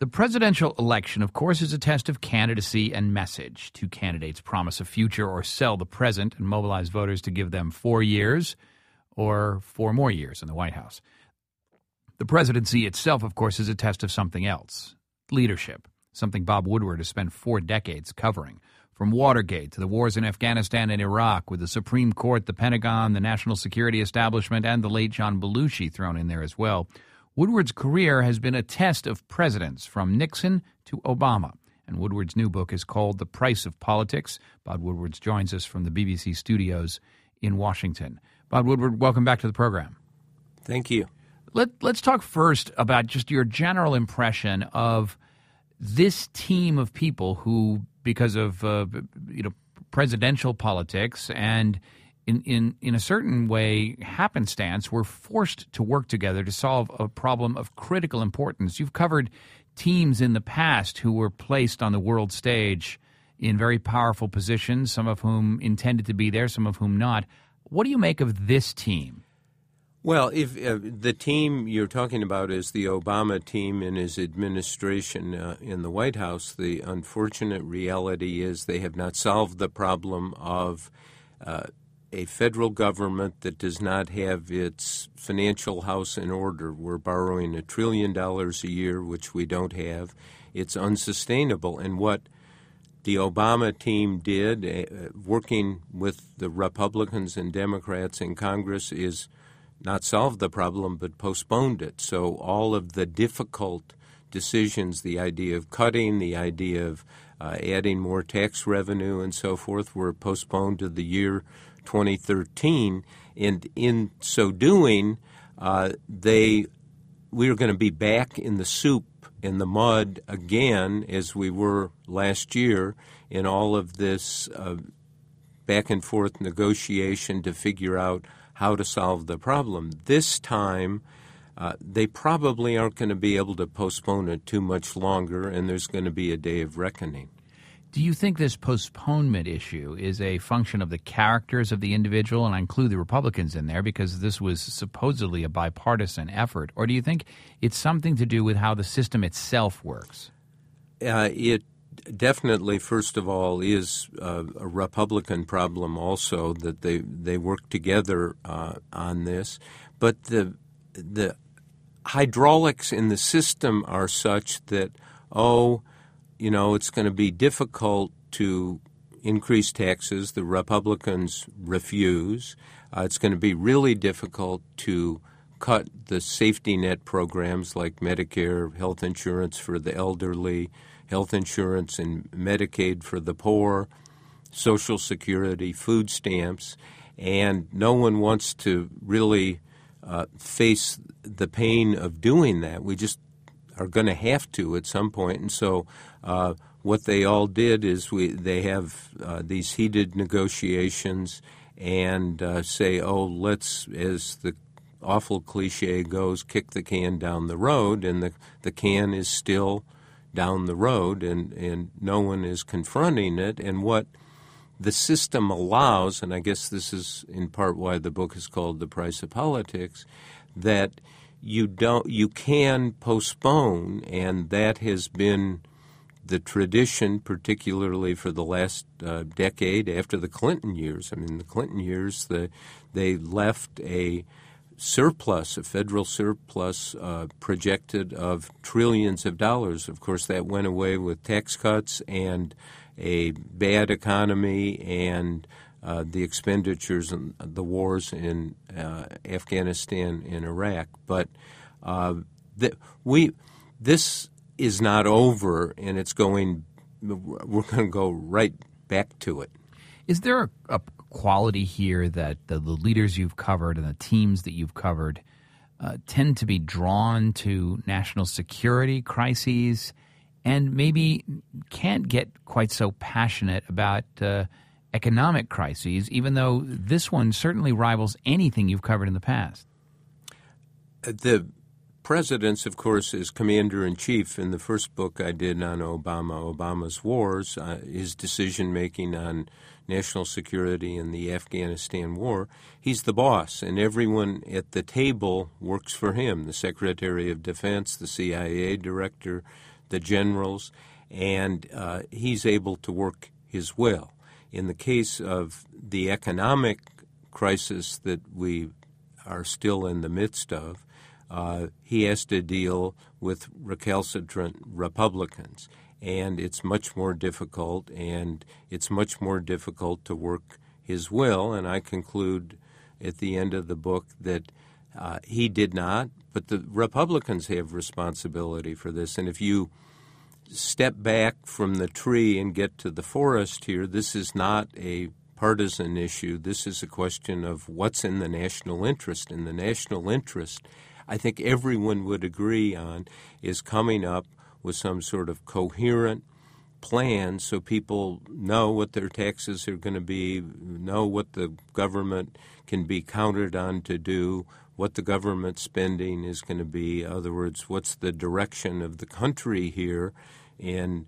The presidential election, of course, is a test of candidacy and message. Two candidates promise a future or sell the present and mobilize voters to give them 4 years or 4 more years in the White House. The presidency itself, of course, is a test of something else, leadership, something Bob Woodward has spent 4 decades covering. From Watergate to the wars in Afghanistan and Iraq, with the Supreme Court, the Pentagon, the national security establishment, and the late John Belushi thrown in there as well, Woodward's career has been a test of presidents, from Nixon to Obama. And Woodward's new book is called The Price of Politics. Bob Woodward joins us from the BBC studios in Washington. Bob Woodward, welcome back to the program. Thank you. Let's talk first about just your general impression of this team of people who, because of presidential politics and in a certain way happenstance, were forced to work together to solve a problem of critical importance. You've covered teams in the past who were placed on the world stage in very powerful positions, some of whom intended to be there, some of whom not. What do you make of this team? Well, if the team you're talking about is the Obama team and his administration in the White House, the unfortunate reality is they have not solved the problem of a federal government that does not have its financial house in order. We're borrowing $1 trillion a year, which we don't have. It's unsustainable. And what the Obama team did, working with the Republicans and Democrats in Congress, is not solve the problem, but postponed it. So all of the difficult decisions, the idea of cutting, the idea of adding more tax revenue and so forth, were postponed to the year 2013. And in so doing, we are going to be back in the soup, in the mud again, as we were last year, in all of this back and forth negotiation to figure out how to solve the problem. This time, they probably aren't going to be able to postpone it too much longer, and there's going to be a day of reckoning. Do you think this postponement issue is a function of the characters of the individual, and I include the Republicans in there because this was supposedly a bipartisan effort, or do you think it's something to do with how the system itself works? It definitely, first of all, is a Republican problem also, that they work together on this. But the hydraulics in the system are such that, it's going to be difficult to increase taxes. The Republicans refuse. It's going to be really difficult to cut the safety net programs like Medicare, health insurance for the elderly, health insurance and Medicaid for the poor, Social Security, food stamps, and no one wants to really face the pain of doing that. We just are going to have to at some point. And so what they all did is they have these heated negotiations and say, let's, as the awful cliche goes, kick the can down the road, and the can is still down the road, and no one is confronting it. And what the system allows, and I guess this is in part why the book is called The Price of Politics, that you can postpone, and that has been the tradition, particularly for the last decade after the Clinton years. I mean, the Clinton years, they left a surplus, a federal surplus projected of trillions of dollars. Of course, that went away with tax cuts and a bad economy and the expenditures and the wars in Afghanistan and Iraq. But this is not over, and we're going to go right back to it. Is there a quality here that the leaders you've covered and the teams that you've covered tend to be drawn to national security crises and maybe can't get quite so passionate about economic crises, even though this one certainly rivals anything you've covered in the past? The president's, of course, is commander-in-chief. In the first book I did on Obama's wars, his decision-making on national security and the Afghanistan war, he's the boss, and everyone at the table works for him, the Secretary of Defense, the CIA director, the generals, and he's able to work his will. In the case of the economic crisis that we are still in the midst of, he has to deal with recalcitrant Republicans. And it's much more difficult, and it's much more difficult to work his will. And I conclude at the end of the book that he did not, but the Republicans have responsibility for this. And if you step back from the tree and get to the forest here, this is not a partisan issue. This is a question of what's in the national interest. And the national interest, I think everyone would agree on, is coming up with some sort of coherent plan so people know what their taxes are going to be, know what the government can be counted on to do, what the government spending is going to be. In other words, what's the direction of the country here in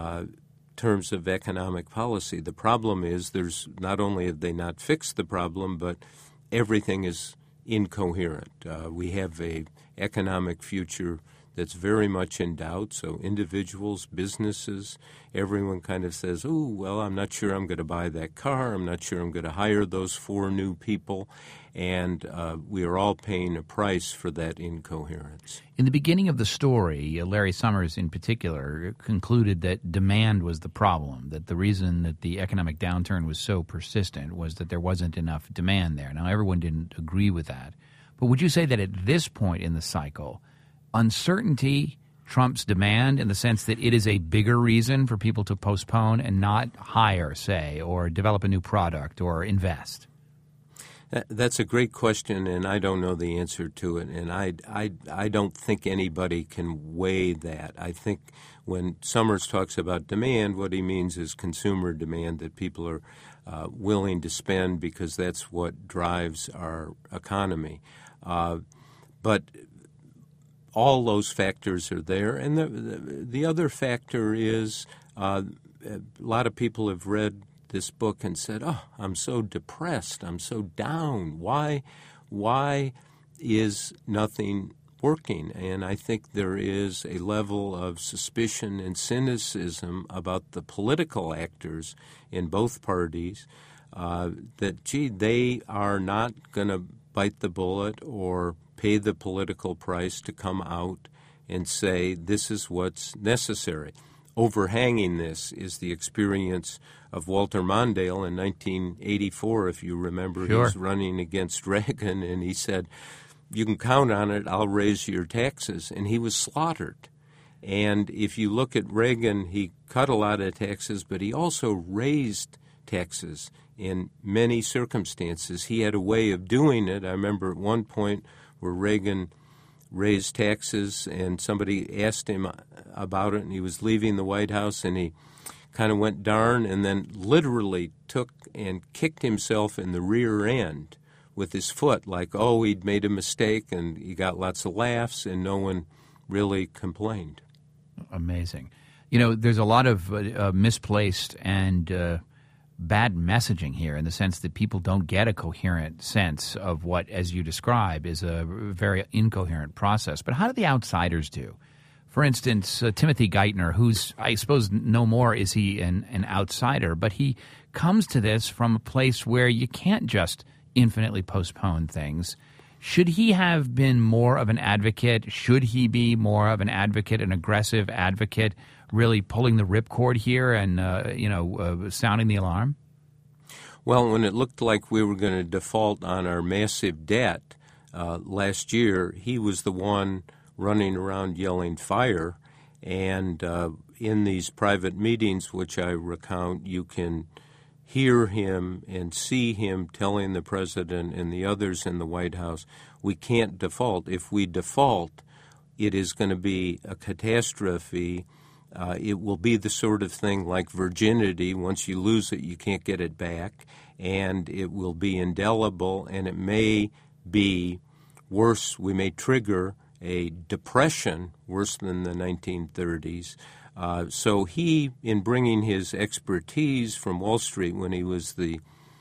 terms of economic policy. The problem is there's not only have they not fixed the problem, but everything is incoherent. We have a economic future that's very much in doubt. So individuals, businesses, everyone kind of says, oh, well, I'm not sure I'm going to buy that car. I'm not sure I'm going to hire those 4 new people. And we are all paying a price for that incoherence. In the beginning of the story, Larry Summers in particular concluded that demand was the problem, that the reason that the economic downturn was so persistent was that there wasn't enough demand there. Now, everyone didn't agree with that. But would you say that at this point in the cycle, uncertainty trumps demand in the sense that it is a bigger reason for people to postpone and not hire, say, or develop a new product or invest? That's a great question, and I don't know the answer to it, and I don't think anybody can weigh that. I think when Summers talks about demand, what he means is consumer demand, that people are willing to spend because that's what drives our economy. But all those factors are there, and the other factor is a lot of people have read this book and said, oh, I'm so depressed, I'm so down. Why is nothing working? And I think there is a level of suspicion and cynicism about the political actors in both parties that, gee, they are not going to bite the bullet or pay the political price to come out and say this is what's necessary. Overhanging this is the experience of Walter Mondale in 1984, if you remember. Sure. He was running against Reagan, and he said, you can count on it, I'll raise your taxes. And he was slaughtered. And if you look at Reagan, he cut a lot of taxes, but he also raised taxes in many circumstances. He had a way of doing it. I remember at one point where Reagan raised taxes, and somebody asked him about it, and he was leaving the White House, and he kind of went darn, and then literally took and kicked himself in the rear end with his foot, like, oh, he'd made a mistake, and he got lots of laughs, and no one really complained. Amazing. You know, there's a lot of misplaced and bad messaging here in the sense that people don't get a coherent sense of what, as you describe, is a very incoherent process. But how do the outsiders do? For instance, Timothy Geithner, who's, I suppose, no more is he an outsider, but he comes to this from a place where you can't just infinitely postpone things. Should he have been more of an advocate? Should he be more of an advocate, an aggressive advocate, really pulling the ripcord here and, sounding the alarm? Well, when it looked like we were going to default on our massive debt last year, he was the one running around yelling fire. And in these private meetings, which I recount, you can hear him and see him telling the president and the others in the White House, we can't default. If we default, it is going to be a catastrophe. It will be the sort of thing like virginity. Once you lose it, you can't get it back. And it will be indelible, and it may be worse. We may trigger a depression worse than the 1930s. So he, in bringing his expertise from Wall Street when he was the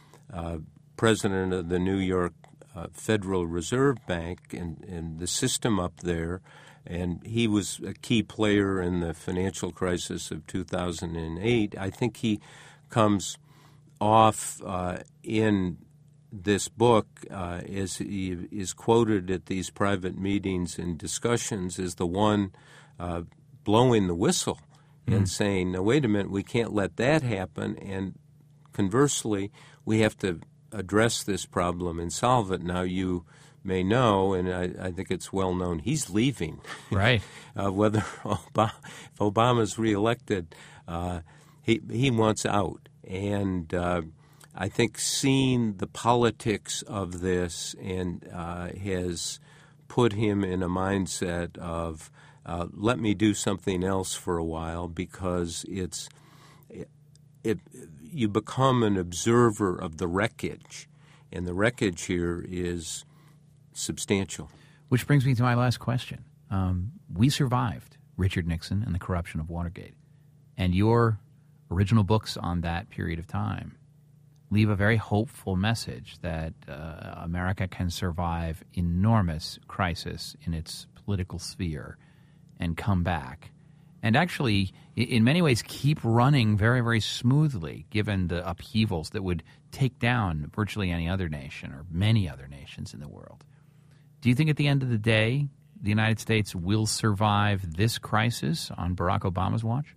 president of the New York Federal Reserve Bank and the system up there, and he was a key player in the financial crisis of 2008. I think he comes off in this book, as he is quoted at these private meetings and discussions, as the one blowing the whistle and saying, no, wait a minute, we can't let that happen. And conversely, we have to address this problem and solve it. Now, you may know, and I think it's well known, he's leaving. Right. Whether if Obama's reelected, he wants out. And I think seeing the politics of this and has put him in a mindset of let me do something else for a while, because you become an observer of the wreckage, and the wreckage here is substantial. Which brings me to my last question. We survived Richard Nixon and the corruption of Watergate, and your original books on that period of time leave a very hopeful message that America can survive enormous crisis in its political sphere and come back, and actually, in many ways, keep running very, very smoothly, given the upheavals that would take down virtually any other nation or many other nations in the world. Do you think at the end of the day, the United States will survive this crisis on Barack Obama's watch?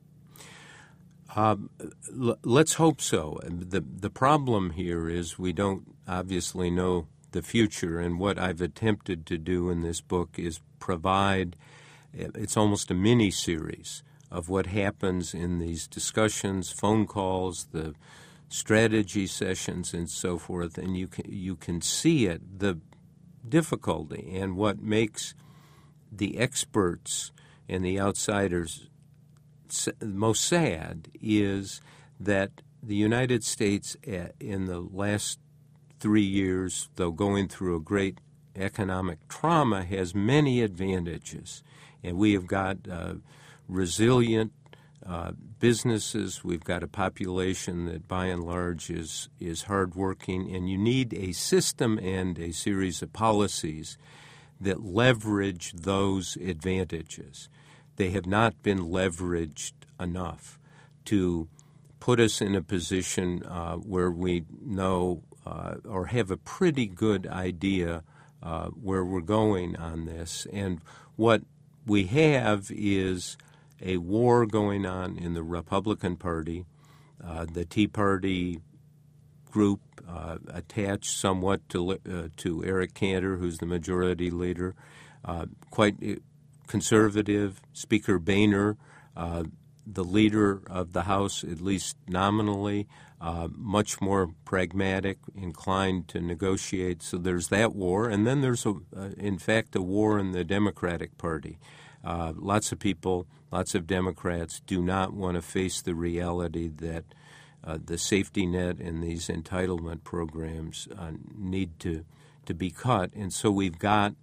Let's hope so. The problem here is we don't obviously know the future, and what I've attempted to do in this book is provide, it's almost a mini-series of what happens in these discussions, phone calls, the strategy sessions, and so forth, and you can see it, the difficulty, and what makes the experts and the outsiders most sad is that the United States in the last 3 years, though going through a great economic trauma, has many advantages. And we have got resilient businesses. We've got a population that by and large is hardworking. And you need a system and a series of policies that leverage those advantages. They have not been leveraged enough to put us in a position where we know or have a pretty good idea where we're going on this. And what we have is a war going on in the Republican Party. The Tea Party group attached somewhat to Eric Cantor, who's the majority leader, quite conservative. Speaker Boehner, the leader of the House, at least nominally, much more pragmatic, inclined to negotiate. So there's that war. And then there's, in fact, a war in the Democratic Party. Lots of people, lots of Democrats do not want to face the reality that the safety net and these entitlement programs need to be cut. And so we've got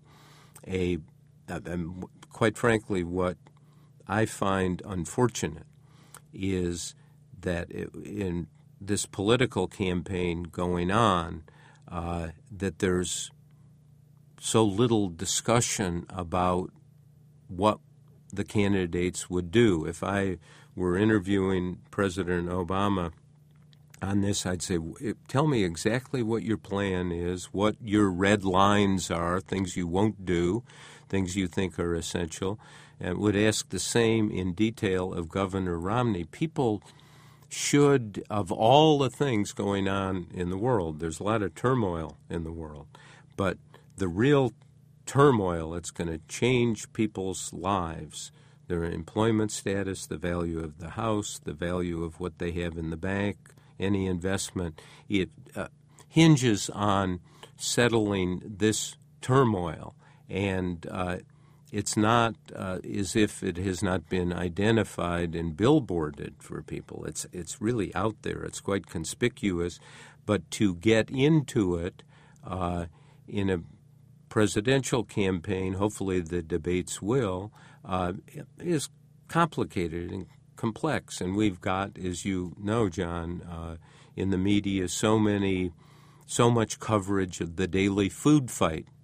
quite frankly, what I find unfortunate is that in this political campaign going on, that there's so little discussion about what the candidates would do. If I were interviewing President Obama on this, I'd say, tell me exactly what your plan is, what your red lines are, things you won't do, things you think are essential, and would ask the same in detail of Governor Romney. People should, of all the things going on in the world, there's a lot of turmoil in the world, but the real turmoil that's going to change people's lives, their employment status, the value of the house, the value of what they have in the bank, any investment, it hinges on settling this turmoil. And it's not as if it has not been identified and billboarded for people. It's really out there. It's quite conspicuous. But to get into it in a presidential campaign, hopefully the debates will, is complicated and complex. And we've got, as you know, John, in the media so much coverage of the daily food fight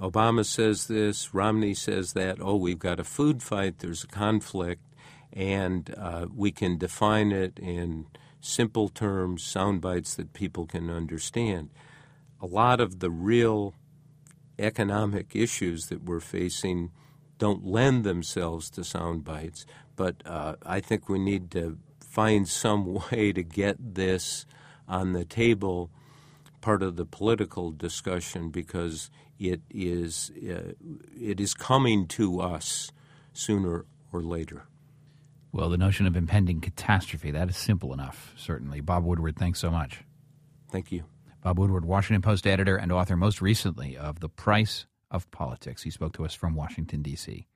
Obama says this, Romney says that. Oh, we've got a food fight, there's a conflict, and we can define it in simple terms, sound bites that people can understand. A lot of the real economic issues that we're facing don't lend themselves to sound bites, but I think we need to find some way to get this on the table, part of the political discussion, because it is coming to us sooner or later. Well, the notion of impending catastrophe, that is simple enough, certainly. Bob Woodward, thanks so much. Thank you. Bob Woodward, Washington Post editor and author most recently of The Price of Politics. He spoke to us from Washington, D.C.